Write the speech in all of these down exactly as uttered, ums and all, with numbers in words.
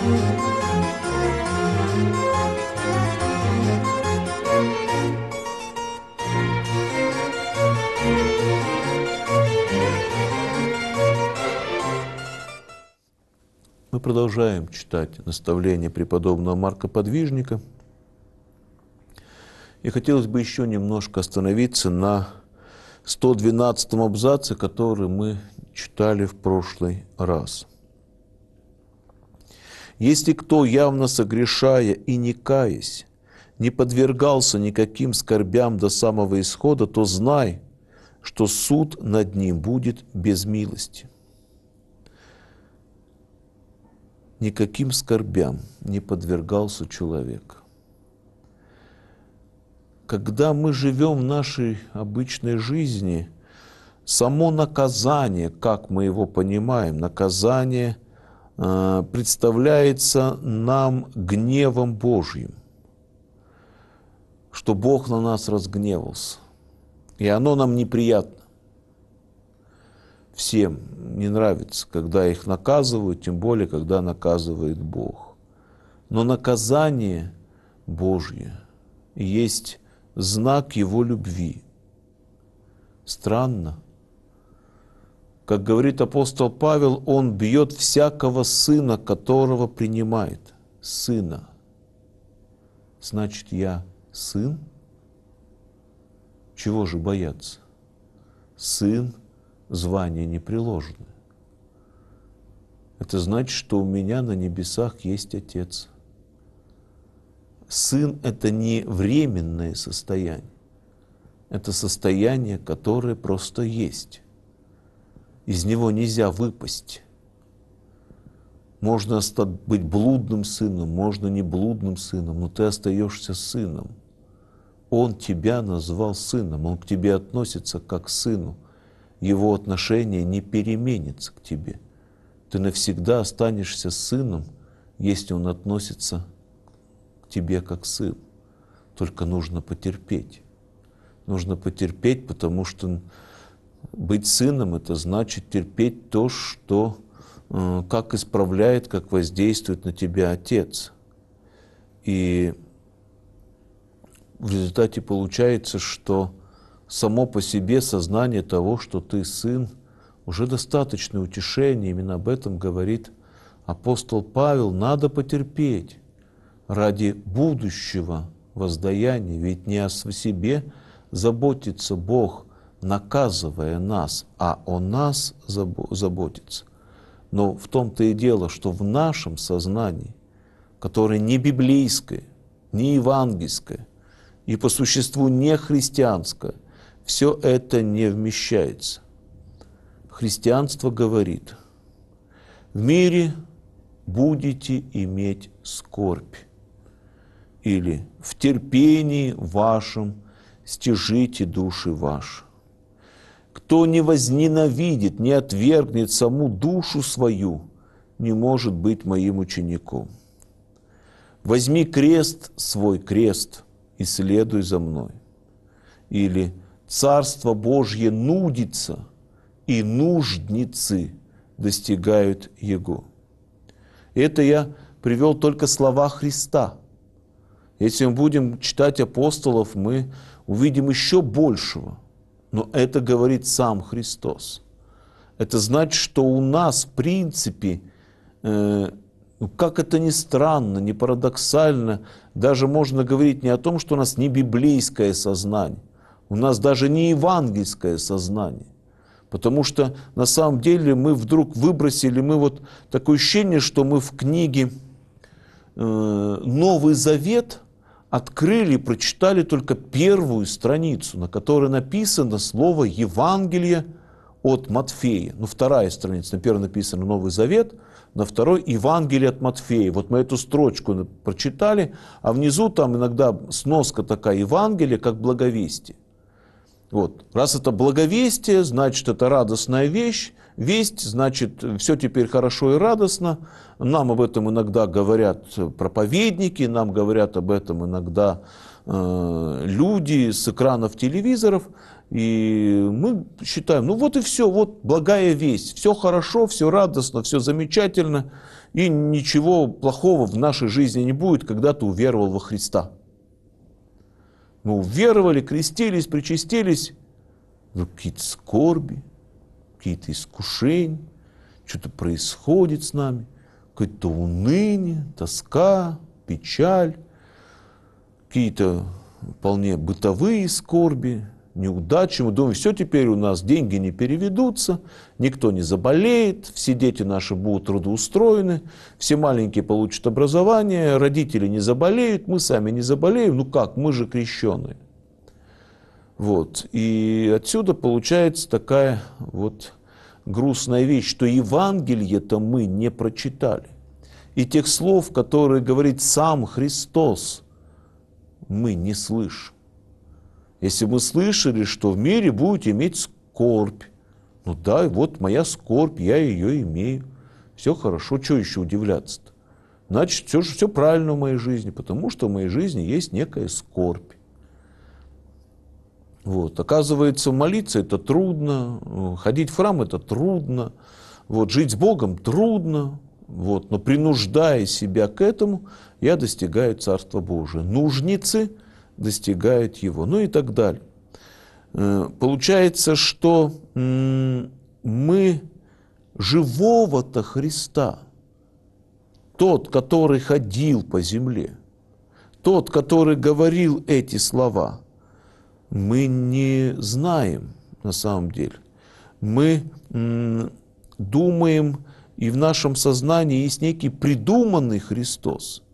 Мы продолжаем читать наставления преподобного Марка Подвижника. И хотелось бы еще немножко остановиться на сто двенадцатом абзаце, который мы читали в прошлый раз. «Если кто, явно согрешая и не каясь, не подвергался никаким скорбям до самого исхода, то знай, что суд над ним будет без милости». Никаким скорбям не подвергался человек. Когда мы живем в нашей обычной жизни, само наказание, как мы его понимаем, наказание э, представляется нам гневом Божьим, что Бог на нас разгневался, и оно нам неприятно. Всем не нравится, когда их наказывают, тем более, когда наказывает Бог. Но наказание Божье есть знак Его любви. Странно. Как говорит апостол Павел, он бьет всякого сына, которого принимает. Сына. Значит, я сын? Чего же бояться? Сын. Звание не приложено. Это значит, что у меня на небесах есть Отец. Сын – это не временное состояние. Это состояние, которое просто есть. Из него нельзя выпасть. Можно быть блудным сыном, можно не блудным сыном, но ты остаешься сыном. Он тебя назвал сыном, он к тебе относится как к сыну. Его отношение не переменится к тебе. Ты навсегда останешься сыном, если он относится к тебе как сын. Только нужно потерпеть. Нужно потерпеть, потому что быть сыном – это значит терпеть то, что, как исправляет, как воздействует на тебя Отец. И в результате получается, что само по себе сознание того, что ты сын, уже достаточное утешение. Именно об этом говорит апостол Павел. Надо потерпеть ради будущего воздаяния. Ведь не о себе заботится Бог, наказывая нас, а о нас заботится. Но в том-то и дело, что в нашем сознании, которое не библейское, не евангельское и по существу не христианское, все это не вмещается. Христианство говорит: в мире будете иметь скорбь, или в терпении вашем стяжите души ваши. Кто не возненавидит, не отвергнет саму душу свою, не может быть моим учеником. Возьми крест свой, крест, и следуй за мной. Или Царство Божье нудится, и нуждницы достигают Его. Это я привел только слова Христа. Если мы будем читать апостолов, мы увидим еще большего. Но это говорит сам Христос. Это значит, что у нас, в принципе, э, как это ни странно, ни парадоксально, даже можно говорить не о том, что у нас не библейское сознание, у нас даже не евангельское сознание. Потому что на самом деле мы вдруг выбросили, мы вот такое ощущение, что мы в книге э, «Новый Завет» открыли и прочитали только первую страницу, на которой написано слово «Евангелие» от Матфея. Ну, вторая страница, на первой написано «Новый Завет», на второй «Евангелие от Матфея». Вот мы эту строчку прочитали, а внизу там иногда сноска такая «Евангелие как благовестие». Вот. Раз это благовестие, значит, это радостная вещь. Весть, значит, все теперь хорошо и радостно. Нам об этом иногда говорят проповедники, нам говорят об этом иногда э, люди с экранов телевизоров. И мы считаем, ну вот и все, вот благая весть, все хорошо, все радостно, все замечательно, и ничего плохого в нашей жизни не будет, когда ты уверовал во Христа. Мы уверовали, крестились, причастились, но какие-то скорби, какие-то искушения, что-то происходит с нами, какое-то уныние, тоска, печаль, какие-то вполне бытовые скорби, неудачи. Мы думаем, все, теперь у нас деньги не переведутся, никто не заболеет, все дети наши будут трудоустроены, все маленькие получат образование, родители не заболеют, мы сами не заболеем. Ну как, мы же крещеные. Вот. И отсюда получается такая вот грустная вещь, что Евангелие-то мы не прочитали. И тех слов, которые говорит сам Христос, мы не слышим. Если мы слышали, что в мире будете иметь скорбь, ну да, вот моя скорбь, я ее имею. Все хорошо, что еще удивляться-то? Значит, все, все правильно в моей жизни, потому что в моей жизни есть некая скорбь. Вот. Оказывается, молиться это трудно, ходить в храм это трудно, вот, жить с Богом трудно, вот, но принуждая себя к этому, я достигаю Царства Божия. Нужницы достигают его, ну и так далее. Получается, что мы живого-то Христа, тот, который ходил по земле, тот, который говорил эти слова, мы не знаем на самом деле. Мы думаем, и в нашем сознании есть некий придуманный Христос.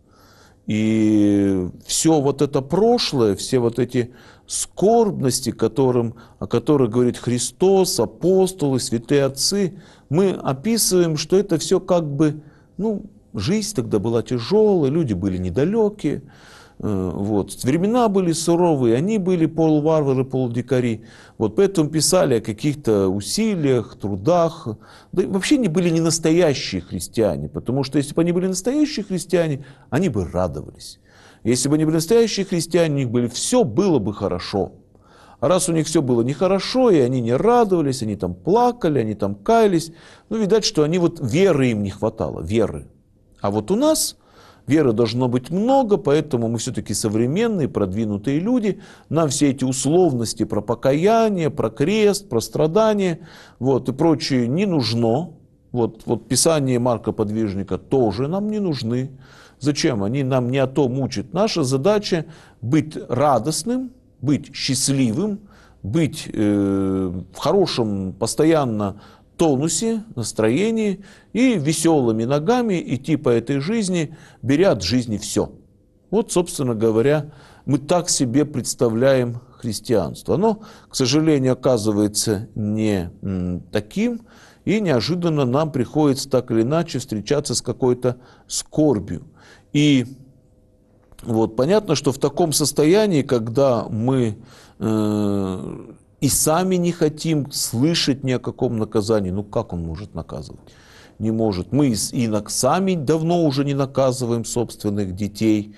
И все вот это прошлое, все вот эти скорбности, которым, о которых говорит Христос, апостолы, святые отцы, мы описываем, что это все как бы, ну, жизнь тогда была тяжелая, люди были недалекие, вот. Времена были суровые, они были полуварвары, полудикари. Вот поэтому писали о каких-то усилиях, трудах. Да и вообще они были не настоящие христиане, потому что если бы они были настоящие христиане, они бы радовались. Если бы они были настоящие христиане, у них были, все было бы хорошо. А раз у них все было нехорошо, и они не радовались, они там плакали, они там каялись, ну, видать, что они вот веры им не хватало, веры. А вот у нас веры должно быть много, поэтому мы все-таки современные, продвинутые люди. Нам все эти условности про покаяние, про крест, про страдания, вот, и прочее не нужно. Вот, вот Писание Марка Подвижника тоже нам не нужны. Зачем? Они нам не о том учат. Наша задача быть радостным, быть счастливым, быть э, в хорошем, постоянно тонусе, настроении и веселыми ногами идти по этой жизни, беря от жизни все. Вот, собственно говоря, мы так себе представляем христианство. Оно, к сожалению, оказывается не м, таким, и неожиданно нам приходится так или иначе встречаться с какой-то скорбью. И вот понятно, что в таком состоянии, когда мы э, и сами не хотим слышать ни о каком наказании. Ну как он может наказывать? Не может. Мы и сами давно уже не наказываем собственных детей.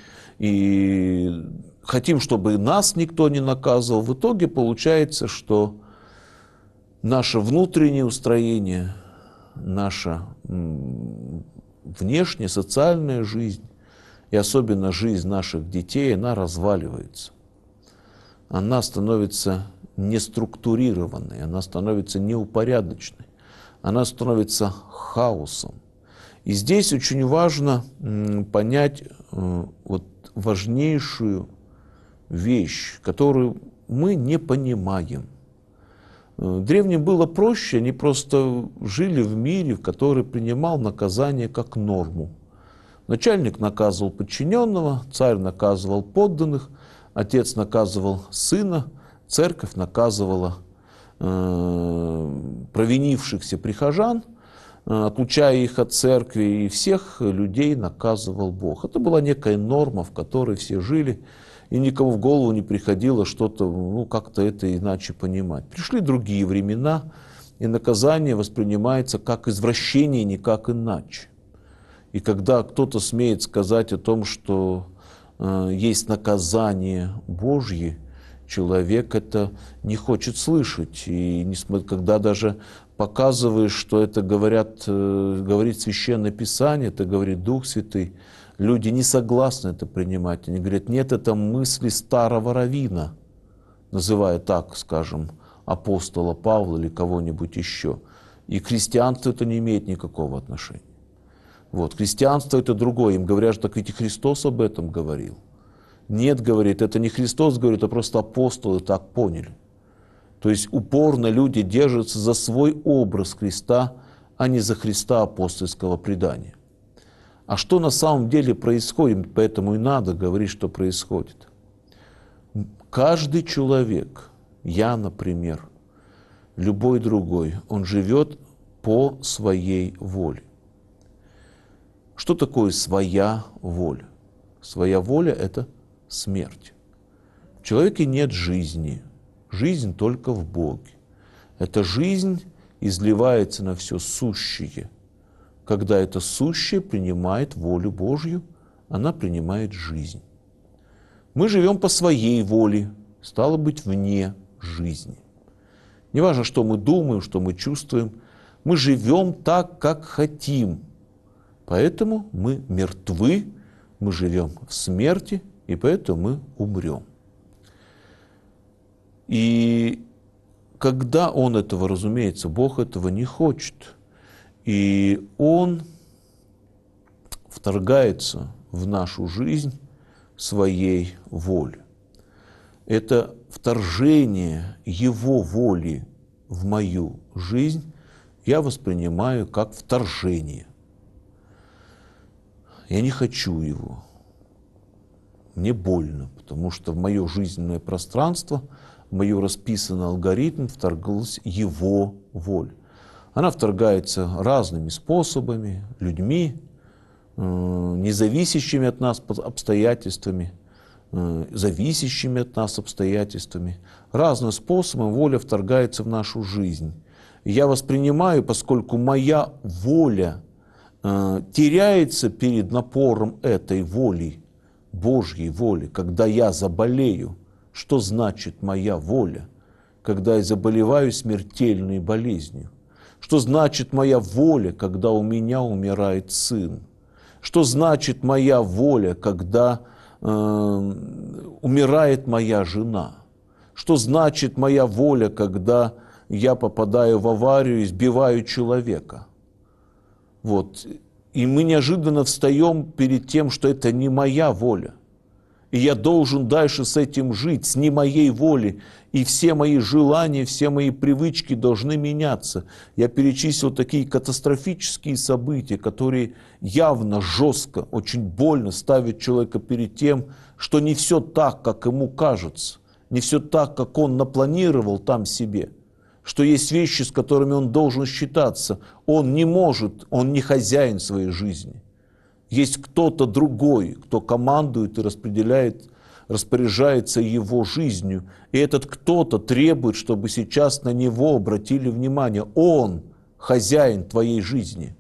И хотим, чтобы нас никто не наказывал. В итоге получается, что наше внутреннее устроение, наша внешняя социальная жизнь, и особенно жизнь наших детей, она разваливается. Она становится неструктурированной, она становится неупорядоченной, она становится хаосом. И здесь очень важно понять вот важнейшую вещь, которую мы не понимаем. Древним было проще, они просто жили в мире, в который принимал наказание как норму. Начальник наказывал подчиненного, царь наказывал подданных, отец наказывал сына, церковь наказывала э, провинившихся прихожан, э, отлучая их от церкви, и всех людей наказывал Бог. Это была некая норма, в которой все жили, и никому в голову не приходило что-то, ну, как-то это иначе понимать. Пришли другие времена, и наказание воспринимается как извращение, никак иначе. И когда кто-то смеет сказать о том, что э, есть наказание Божье, человек это не хочет слышать. И когда даже показываешь, что это говорят, говорит Священное Писание, это говорит Дух Святый, люди не согласны это принимать. Они говорят, нет, это мысли старого раввина, называя так, скажем, апостола Павла или кого-нибудь еще. И к христианству это не имеет никакого отношения. Вот. Христианство это другое. Им говорят, что так ведь и Христос об этом говорил. Нет, говорит, это не Христос говорит, а просто апостолы так поняли. То есть упорно люди держатся за свой образ Христа, а не за Христа апостольского предания. А что на самом деле происходит, поэтому и надо говорить, что происходит. Каждый человек, я, например, любой другой, он живет по своей воле. Что такое своя воля? Своя воля – это смерть. В человеке нет жизни. Жизнь только в Боге. Эта жизнь изливается на все сущее. Когда это сущее принимает волю Божью, она принимает жизнь. Мы живем по своей воле, стало быть, вне жизни. Неважно, что мы думаем, что мы чувствуем, мы живем так, как хотим. Поэтому мы мертвы, мы живем в смерти, и поэтому мы умрем. И когда Он этого, разумеется, Бог этого не хочет, и Он вторгается в нашу жизнь своей волей. Это вторжение Его воли в мою жизнь я воспринимаю как вторжение. Я не хочу его. Мне больно, потому что в мое жизненное пространство, в мой расписанный алгоритм вторглась Его воля. Она вторгается разными способами, людьми, независящими от нас обстоятельствами, зависящими от нас обстоятельствами. Разным способом воля вторгается в нашу жизнь. И я воспринимаю, поскольку моя воля э, теряется перед напором этой воли, Божьей воли, когда я заболею. Что значит моя воля, когда я заболеваю смертельной болезнью? Что значит моя воля, когда у меня умирает сын? Что значит моя воля, когда э, умирает моя жена? Что значит моя воля, когда я попадаю в аварию и сбиваю человека? Вот. И мы неожиданно встаем перед тем, что это не моя воля. И я должен дальше с этим жить, с не моей воли. И все мои желания, все мои привычки должны меняться. Я перечислил такие катастрофические события, которые явно, жестко, очень больно ставят человека перед тем, что не все так, как ему кажется, не все так, как он напланировал там себе, что есть вещи, с которыми он должен считаться. Он не может, он не хозяин своей жизни. Есть кто-то другой, кто командует и распределяет, распоряжается его жизнью. И этот кто-то требует, чтобы сейчас на него обратили внимание. Он хозяин твоей жизни.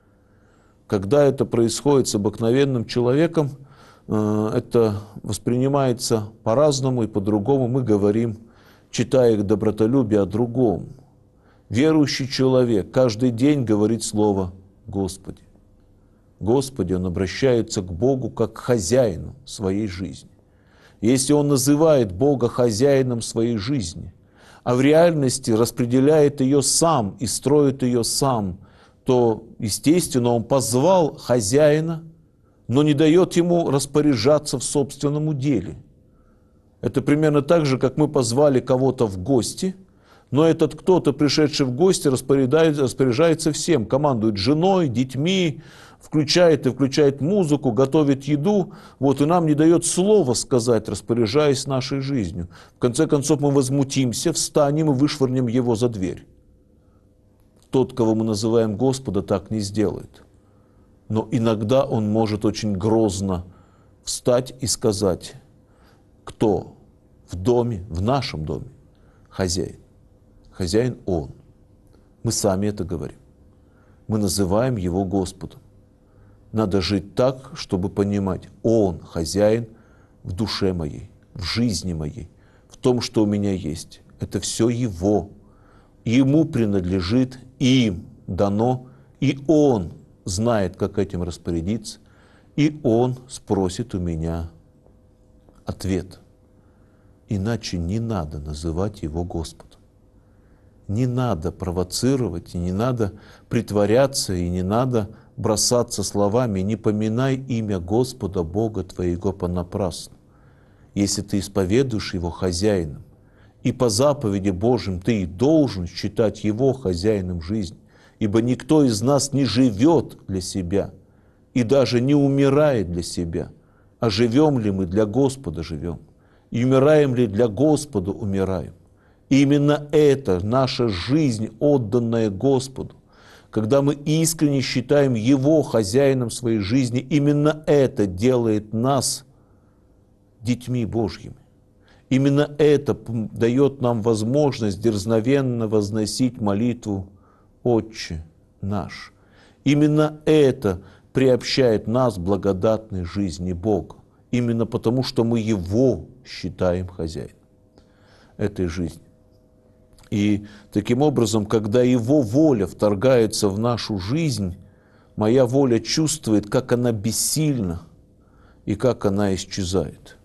Когда это происходит с обыкновенным человеком, это воспринимается по-разному и по-другому. Мы говорим, читая их добротолюбие, о другом. Верующий человек каждый день говорит слово «Господи». Господи, он обращается к Богу как к хозяину своей жизни. Если он называет Бога хозяином своей жизни, а в реальности распределяет ее сам и строит ее сам, то, естественно, он позвал хозяина, но не дает ему распоряжаться в собственном деле. Это примерно так же, как мы позвали кого-то в гости, но этот кто-то, пришедший в гости, распоряжается всем, командует женой, детьми, включает и включает музыку, готовит еду, вот, и нам не дает слова сказать, распоряжаясь нашей жизнью. В конце концов мы возмутимся, встанем и вышвырнем его за дверь. Тот, кого мы называем Господа, так не сделает. Но иногда он может очень грозно встать и сказать, кто в доме, в нашем доме хозяин. Хозяин Он. Мы сами это говорим. Мы называем Его Господом. Надо жить так, чтобы понимать, Он хозяин в душе моей, в жизни моей, в том, что у меня есть. Это все Его. Ему принадлежит, им дано, и Он знает, как этим распорядиться, и Он спросит у меня ответ. Иначе не надо называть Его Господом. Не надо провоцировать, и не надо притворяться, и не надо бросаться словами «не поминай имя Господа Бога твоего понапрасну». Если ты исповедуешь Его хозяином, и по заповеди Божьим ты и должен считать Его хозяином жизни, ибо никто из нас не живет для себя и даже не умирает для себя, а живем ли мы для Господа живем, и умираем ли для Господа умираем. И именно это наша жизнь, отданная Господу, когда мы искренне считаем Его хозяином своей жизни, именно это делает нас детьми Божьими. Именно это дает нам возможность дерзновенно возносить молитву «Отче наш». Именно это приобщает нас к благодатной жизни Бога. Именно потому, что мы Его считаем хозяином этой жизни. И таким образом, когда Его воля вторгается в нашу жизнь, моя воля чувствует, как она бессильна и как она исчезает.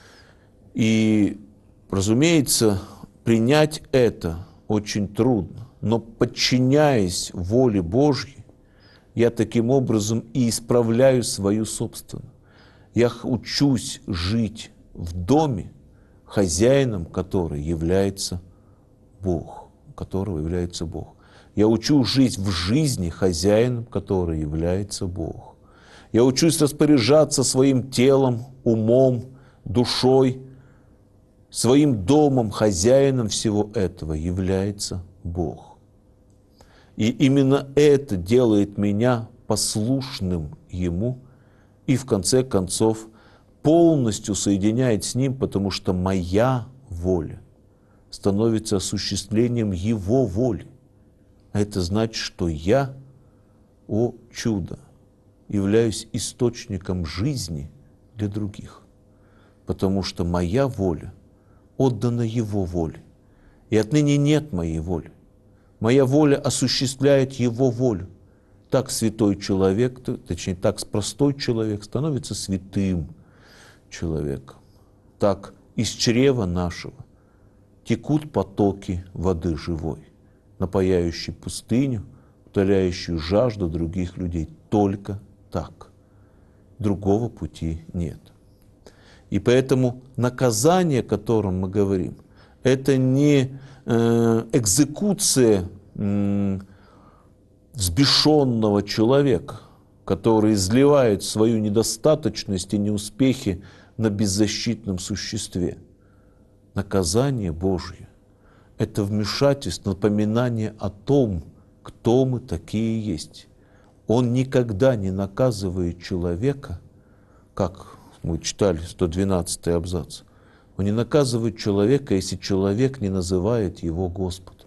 И, разумеется, принять это очень трудно, но подчиняясь воле Божьей, я таким образом и исправляю свою собственную. Я учусь жить в доме, хозяином которой является Бог, которого является Бог. Я учусь жить в жизни, хозяином которой является Бог. Я учусь распоряжаться своим телом, умом, душой, своим домом, хозяином всего этого является Бог. И именно это делает меня послушным Ему и, в конце концов, полностью соединяет с Ним, потому что моя воля становится осуществлением Его воли. А это значит, что я, о чудо, являюсь источником жизни для других, потому что моя воля отдана Его воле. И отныне нет моей воли. Моя воля осуществляет Его волю. Так святой человек, точнее, так простой человек становится святым человеком. Так из чрева нашего текут потоки воды живой, напояющие пустыню, утоляющую жажду других людей. Только так. Другого пути нет. И поэтому наказание, о котором мы говорим, это не э, экзекуция э, взбешенного человека, который изливает свою недостаточность и неуспехи на беззащитном существе. Наказание Божье – это вмешательство, напоминание о том, кто мы такие есть. Он никогда не наказывает человека, как мы читали сто двенадцатый абзац. Он не наказывает человека, если человек не называет его Господом.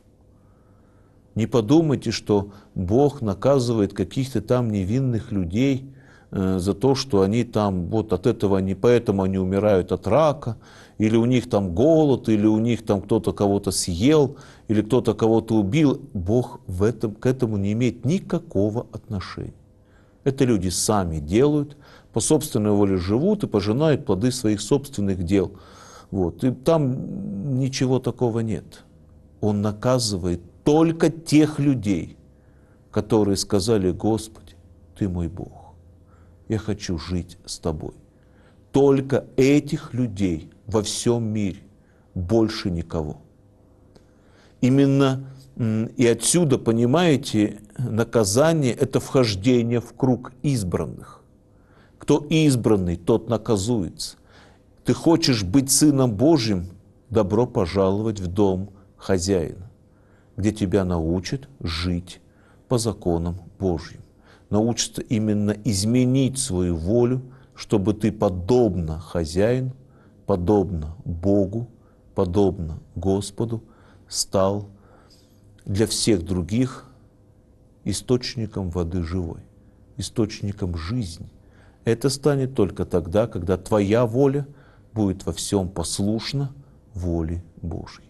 Не подумайте, что Бог наказывает каких-то там невинных людей э, за то, что они там, вот от этого они, поэтому они умирают от рака, или у них там голод, или у них там кто-то кого-то съел, или кто-то кого-то убил. Бог в этом, к этому не имеет никакого отношения. Это люди сами делают, по собственной воле живут и пожинают плоды своих собственных дел. Вот. И там ничего такого нет. Он наказывает только тех людей, которые сказали: Господи, Ты мой Бог, я хочу жить с Тобой. Только этих людей во всем мире, больше никого. Именно и отсюда, понимаете, наказание – это вхождение в круг избранных. Кто избранный, тот наказуется. Ты хочешь быть сыном Божьим – добро пожаловать в дом хозяина, где тебя научат жить по законам Божьим. Научатся именно изменить свою волю, чтобы ты подобно хозяину, подобно Богу, подобно Господу стал для всех других источником воды живой, источником жизни. Это станет только тогда, когда твоя воля будет во всем послушна воли Божьей.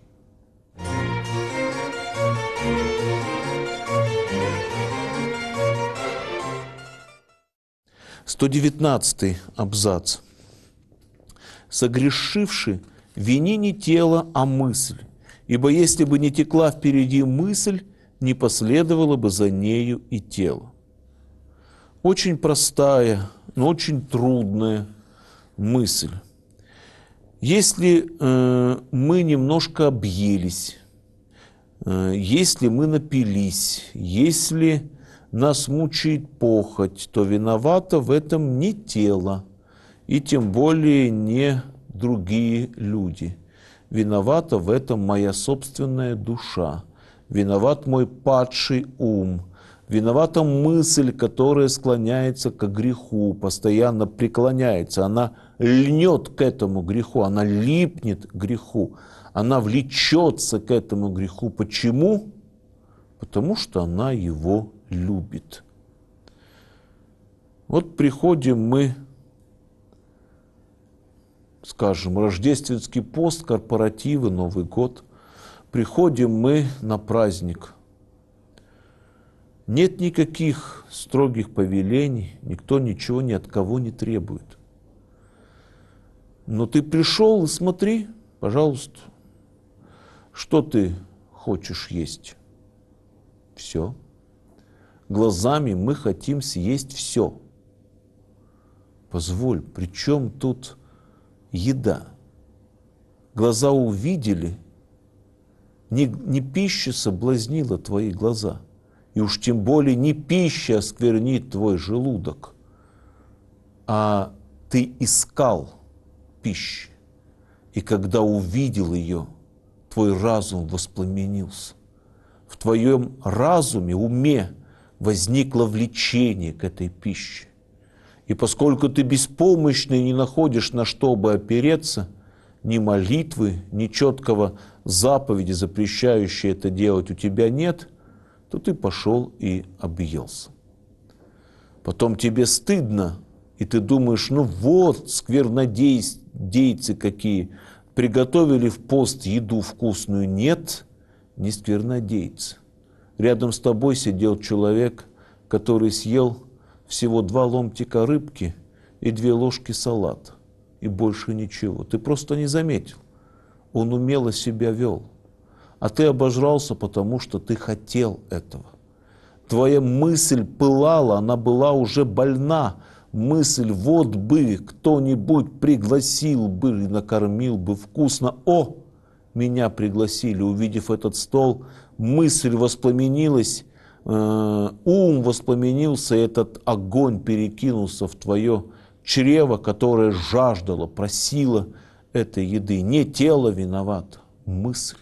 сто девятнадцатый абзац. «Согрешивши, вини не тело, а мысль, ибо если бы не текла впереди мысль, не последовало бы за нею и тело». Очень простая, но очень трудная мысль. Если э, мы немножко объелись, э, если мы напились, если нас мучает похоть, то виновато в этом не тело, и тем более не другие люди. Виновата в этом моя собственная душа, виноват мой падший ум, виновата мысль, которая склоняется к греху, постоянно преклоняется, она льнет к этому греху, она липнет к греху, она влечется к этому греху. Почему? Потому что она его любит. Вот приходим мы, скажем, рождественский пост, корпоративы, Новый год, приходим мы на праздник. Нет никаких строгих повелений, никто ничего ни от кого не требует. Но ты пришел и смотри, пожалуйста, что ты хочешь есть. Все. Глазами мы хотим съесть все. Позволь, при чем тут еда? Глаза увидели, не, не пища соблазнила твои глаза, и уж тем более не пища осквернит твой желудок, а ты искал пищи, и когда увидел ее, твой разум воспламенился. В твоем разуме, уме возникло влечение к этой пище. И поскольку ты беспомощный и не находишь, на что бы опереться, ни молитвы, ни четкого заповеди, запрещающей это делать, у тебя нет, то ты пошел и объелся. Потом тебе стыдно, и ты думаешь, ну вот, сквернодейцы какие, приготовили в пост еду вкусную. Нет, не сквернодейцы. Рядом с тобой сидел человек, который съел всего два ломтика рыбки и две ложки салата, и больше ничего. Ты просто не заметил. Он умело себя вел. А ты обожрался, потому что ты хотел этого. Твоя мысль пылала, она была уже больна. Мысль, вот бы кто-нибудь пригласил бы и накормил бы вкусно. О, меня пригласили, увидев этот стол, мысль воспламенилась, э, ум воспламенился, и этот огонь перекинулся в твое чрево, которое жаждало, просило этой еды. Не тело виновато, мысль.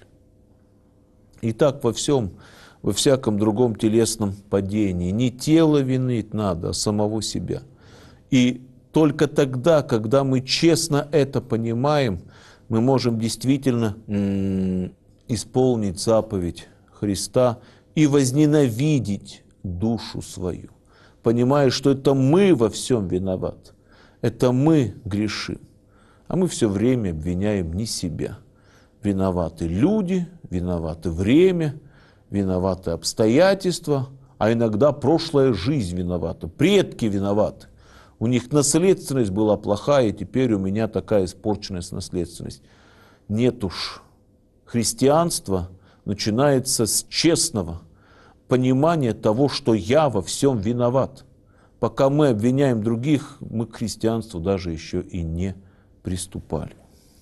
И так во всем, во всяком другом телесном падении. Не тело винить надо, а самого себя. И только тогда, когда мы честно это понимаем, мы можем действительно м- исполнить заповедь Христа и возненавидеть душу свою, понимая, что это мы во всем виноваты, это мы грешим, а мы все время обвиняем не себя. Виноваты люди, виноваты время, виноваты обстоятельства, а иногда прошлая жизнь виновата, предки виноваты. У них наследственность была плохая, и теперь у меня такая испорченная наследственность. Нет уж. Христианство начинается с честного понимания того, что я во всем виноват. Пока мы обвиняем других, мы к христианству даже еще и не приступали.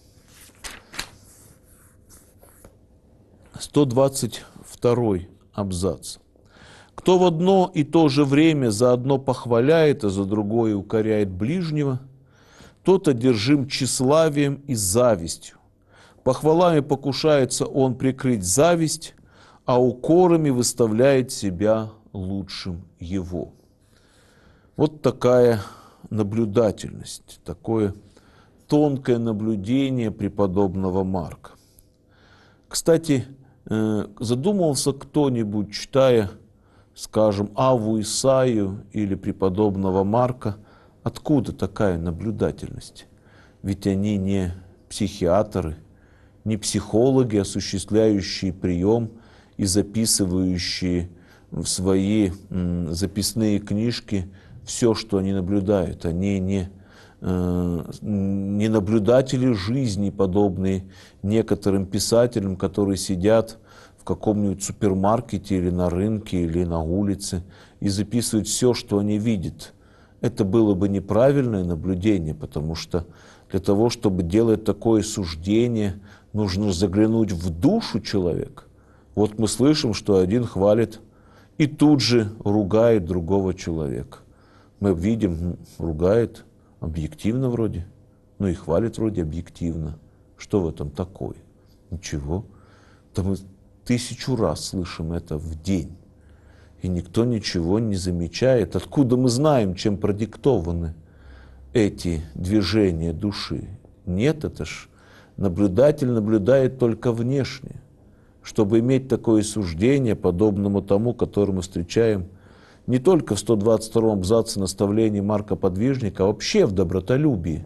сто двадцать второй абзац. Кто в одно и то же время за одно похваляет, а за другое укоряет ближнего, тот одержим тщеславием и завистью. Похвалами покушается он прикрыть зависть, а укорами выставляет себя лучшим его. Вот такая наблюдательность, такое тонкое наблюдение преподобного Марка. Кстати, задумался кто-нибудь, читая, скажем, Авву Исаию или преподобного Марка, откуда такая наблюдательность? Ведь они не психиатры, не психологи, осуществляющие прием и записывающие в свои м, записные книжки все, что они наблюдают. Они не, э, не наблюдатели жизни, подобные некоторым писателям, которые сидят в каком-нибудь супермаркете или на рынке, или на улице и записывают все, что они видят. Это было бы неправильное наблюдение, потому что для того, чтобы делать такое суждение, нужно заглянуть в душу человека. Вот мы слышим, что один хвалит и тут же ругает другого человека. Мы видим, ругает объективно вроде, ну и хвалит вроде объективно. Что в этом такое? Ничего. Да мы тысячу раз слышим это в день. И никто ничего не замечает. Откуда мы знаем, чем продиктованы эти движения души? Нет, это ж наблюдатель наблюдает только внешне. Чтобы иметь такое суждение, подобному тому, которое мы встречаем не только в сто двадцать втором абзаце наставлений Марка Подвижника, а вообще в добротолюбии.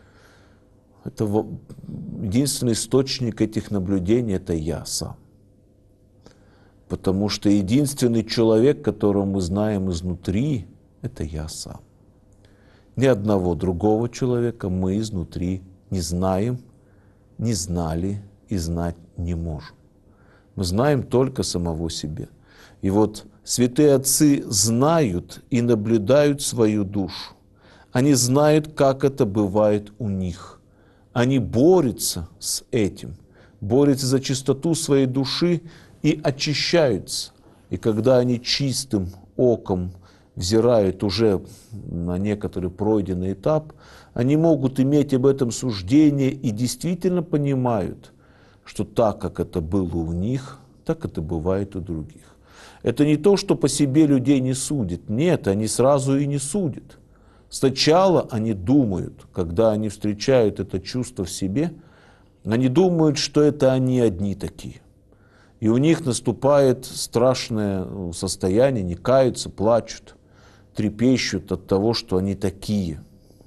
Это единственный источник этих наблюдений – это я сам. Потому что единственный человек, которого мы знаем изнутри, это я сам. Ни одного другого человека мы изнутри не знаем, не знали и знать не можем. Мы знаем только самого себя. И вот святые отцы знают и наблюдают свою душу. Они знают, как это бывает у них. Они борются с этим, борются за чистоту своей души, и очищаются. И когда они чистым оком взирают уже на некоторый пройденный этап, они могут иметь об этом суждение и действительно понимают, что так, как это было у них, так это бывает у других. Это не то, что по себе людей не судят. Нет, они сразу и не судят. Сначала они думают, когда они встречают это чувство в себе, они думают, что это они одни такие. И у них наступает страшное состояние, не каются, плачут, трепещут от того, что они такие.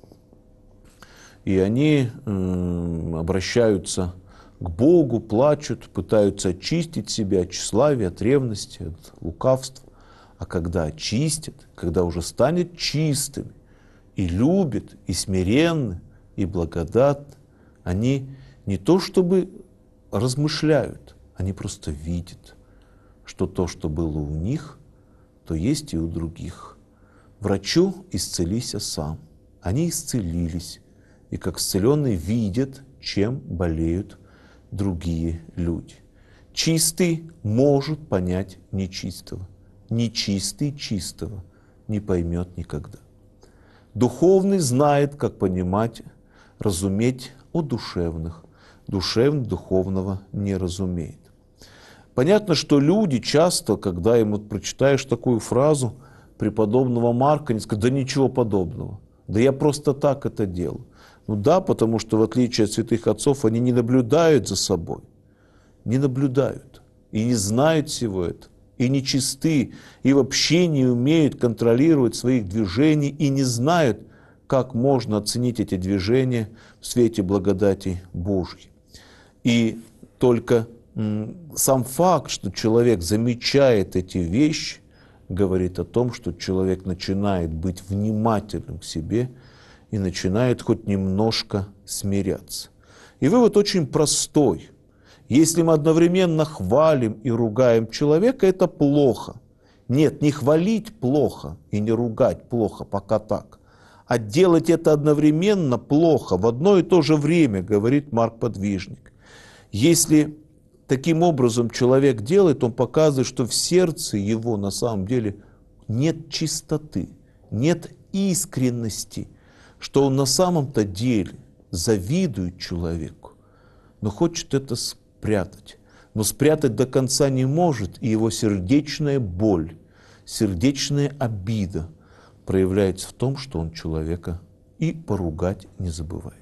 И они э, обращаются к Богу, плачут, пытаются очистить себя от тщеславия, от ревности, от лукавства. А когда очистят, когда уже станет чистыми, и любят, и смиренны, и благодатны, они не то чтобы размышляют, они просто видят, что то, что было у них, то есть и у других. Врачу исцелися сам. Они исцелились, и как исцеленные видят, чем болеют другие люди. Чистый может понять нечистого. Нечистый чистого не поймет никогда. Духовный знает, как понимать, разуметь о душевных. Душевный духовного не разумеет. Понятно, что люди часто, когда им вот прочитаешь такую фразу преподобного Марка, они скажут: да ничего подобного, да я просто так это делаю. Ну да, потому что в отличие от святых отцов, они не наблюдают за собой, не наблюдают и не знают всего этого, и не чисты, и вообще не умеют контролировать своих движений, и не знают, как можно оценить эти движения в свете благодати Божьей. И только сам факт, что человек замечает эти вещи, говорит о том, что человек начинает быть внимательным к себе и начинает хоть немножко смиряться. И вывод очень простой. Если мы одновременно хвалим и ругаем человека, это плохо. Нет, не хвалить плохо и не ругать плохо, пока так. А делать это одновременно плохо, в одно и то же время, говорит Марк Подвижник. Если таким образом человек делает, он показывает, что в сердце его на самом деле нет чистоты, нет искренности, что он на самом-то деле завидует человеку, но хочет это спрятать. Но спрятать до конца не может, и его сердечная боль, сердечная обида проявляется в том, что он человека и поругать не забывает.